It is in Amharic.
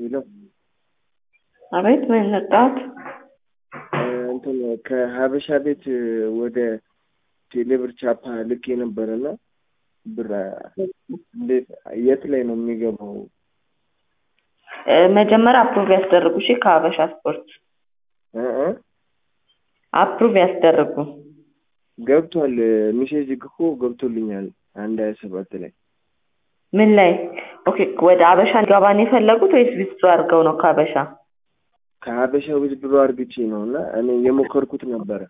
ሄሎ አቤት ምን መጣት? እንትን ከሀበሻ ቤት ወደ ቴሌብር ቻፓ ልክ የነበረና ብር እንዴት የት ላይ ነው የሚገባው? መጀመሪያ አፕሩቭ ያስደርጉ። እሺ ከሀበሻ ስፖርት አፕሩቭ ያስደርጉ። ገብቷል። ሜሴጅ እኮ ገብቶልኛል 1:27 ላይ። ምን ላይ? ኦኬ ወደ ሀበሻ ገባን የፈለጉት ወይስ ዊዝድሮ አድርገው ነው? ከሀበሻ ከሀበሻ ዊዝድሮ አድርግቼ ነው እና እኔ የሞከርኩት ነበረ።